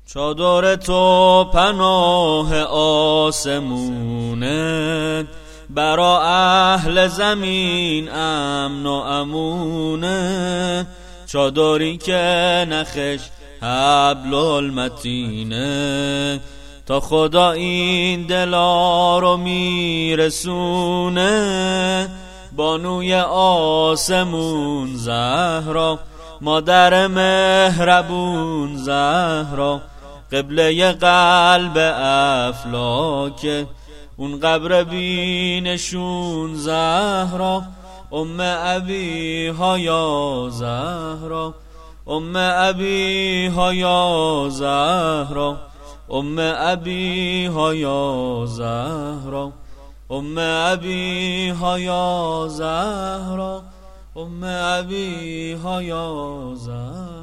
چادر تو پناه آسمونه، برا اهل زمین امن و امونه. چادری که نخش حبل المتینه، تا خدا این دلا رو میرسونه. بانوی آسمون زهرا، مادر مهربون زهرا، قبله قلب افلاک، اون قبر بینشون زهرا. ام ابیها یا زهرا، ام ابیها یا زهرا، ام ابیها یا زهرا، ام ابیها یا زهرا، ام ابیها یا زهرا.